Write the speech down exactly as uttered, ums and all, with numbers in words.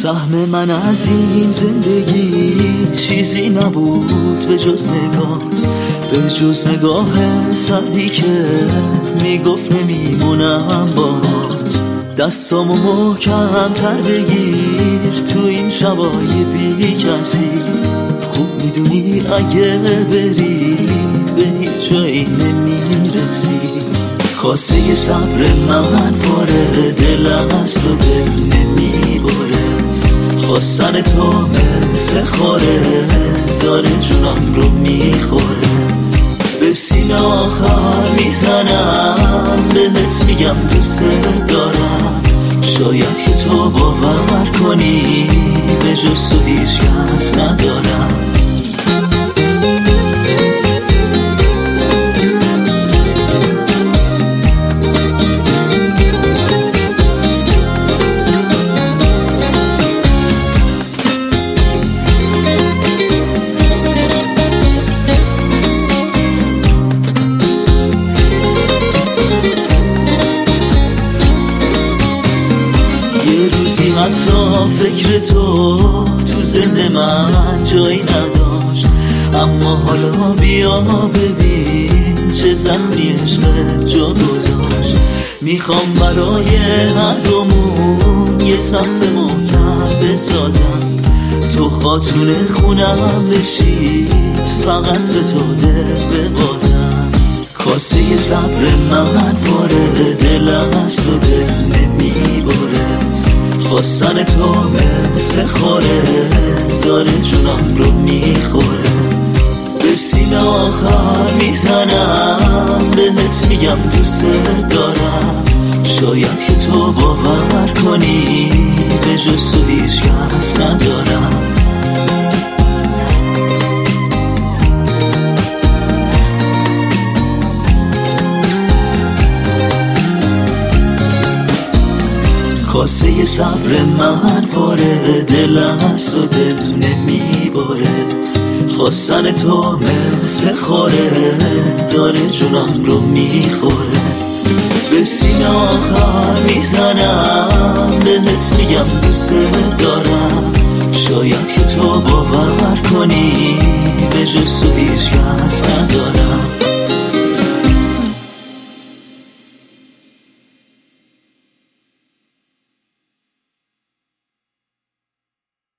سهم من از این زندگی چیزی نبود به جز نگاهت، به جز نگاه سردی که میگفت نمیمونم باهات. دستامو محکم تر بگیر تو این شبای بی کسی، خوب میدونی اگه بری به هیچ جایی نمیرسی. کاسه صبر من پاره، دلم از تو دل نمیباره، خواستن تو مثل خاره داره جونم رو میخوره. به سینه آخر میزنم بهت میگم دوست دارم، شاید که تو باور کنی به جز تو هیچ کس ندارم. حتی فکر تو تو ذهن من جایی نداشت، اما حالا بیا ببین چه زخمی عشقت جا گذاشت. میخوام برای هر دومون یه سقف محکم بسازم، تو خاتون خونم بشی فقط به تو دل ببازم. کاسه صبر من پاره، دلم از تو دل نمیباره، خواستن تو مثل خاره داره جونم رو میخوره. به سینه آخر میزنم بهت میگم دوست دارم، شاید که تو باور کنی به جز تو هیچ کس ندارم. کاسه صبر من پاره، دلم از تو دل نمیباره، خواستن تو مثل خاره داره جونم رو میخوره. به سینه آخر میزنم بهت میگم دوست دارم، شاید که تو باور کنی به جز تو هیچ کس ندارم.